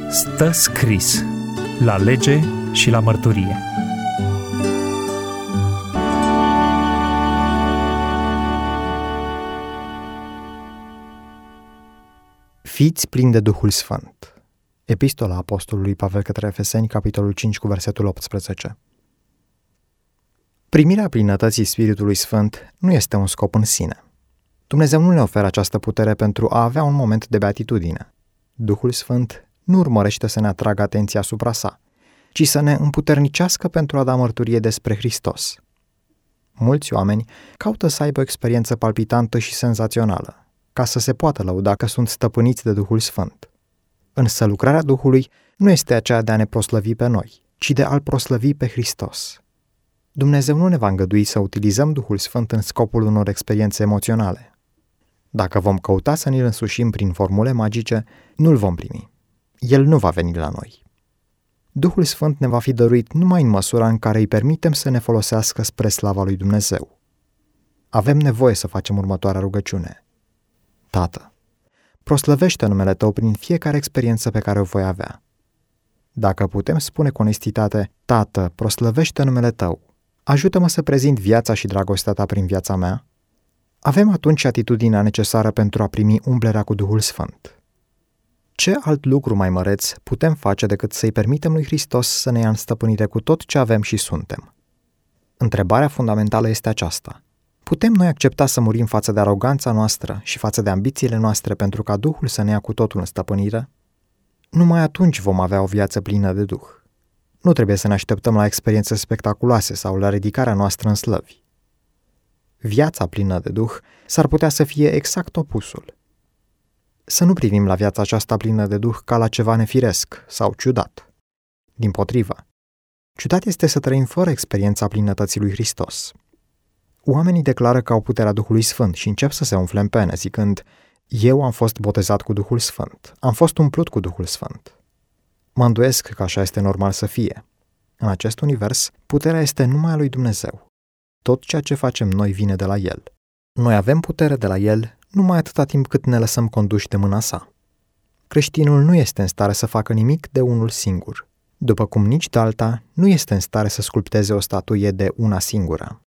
Stă scris la lege și la mărturie. Fiți plini de Duhul Sfânt. Epistola Apostolului Pavel către Efeseni, capitolul 5, cu versetul 18. Primirea plinătății Spiritului Sfânt nu este un scop în sine. Dumnezeu nu ne oferă această putere pentru a avea un moment de beatitudine. Duhul Sfânt nu urmărește să ne atragă atenția asupra sa, ci să ne împuternicească pentru a da mărturie despre Hristos. Mulți oameni caută să aibă o experiență palpitantă și senzațională, ca să se poată lăuda că sunt stăpâniți de Duhul Sfânt. Însă lucrarea Duhului nu este aceea de a ne proslăvi pe noi, ci de a-L proslăvi pe Hristos. Dumnezeu nu ne va îngădui să utilizăm Duhul Sfânt în scopul unor experiențe emoționale. Dacă vom căuta să ne-L însușim prin formule magice, nu-L vom primi. El nu va veni la noi. Duhul Sfânt ne va fi dăruit numai în măsura în care îi permitem să ne folosească spre slava lui Dumnezeu. Avem nevoie să facem următoarea rugăciune. Tată, proslăvește numele Tău prin fiecare experiență pe care o voi avea. Dacă putem spune cu onestitate, Tată, proslăvește numele Tău, ajută-mă să prezint viața și dragostea Ta prin viața mea, avem atunci atitudinea necesară pentru a primi umplerea cu Duhul Sfânt. Ce alt lucru mai măreț putem face decât să-i permitem lui Hristos să ne ia în stăpânire cu tot ce avem și suntem? Întrebarea fundamentală este aceasta. Putem noi accepta să murim față de aroganța noastră și față de ambițiile noastre pentru ca Duhul să ne ia cu totul în stăpânire? Numai atunci vom avea o viață plină de Duh. Nu trebuie să ne așteptăm la experiențe spectaculoase sau la ridicarea noastră în slăvi. Viața plină de Duh s-ar putea să fie exact opusul. Să nu privim la viața aceasta plină de Duh ca la ceva nefiresc sau ciudat. Dimpotrivă, ciudat este să trăim fără experiența plinătății lui Hristos. Oamenii declară că au puterea Duhului Sfânt și încep să se umfle în pene, zicând: eu am fost botezat cu Duhul Sfânt, am fost umplut cu Duhul Sfânt. Mă îndoiesc că așa este normal să fie. În acest univers, puterea este numai a lui Dumnezeu. Tot ceea ce facem noi vine de la El. Noi avem putere de la El numai atâta timp cât ne lăsăm conduși de mâna sa. Creștinul nu este în stare să facă nimic de unul singur, după cum nici de alta nu este în stare să sculpteze o statuie de una singură.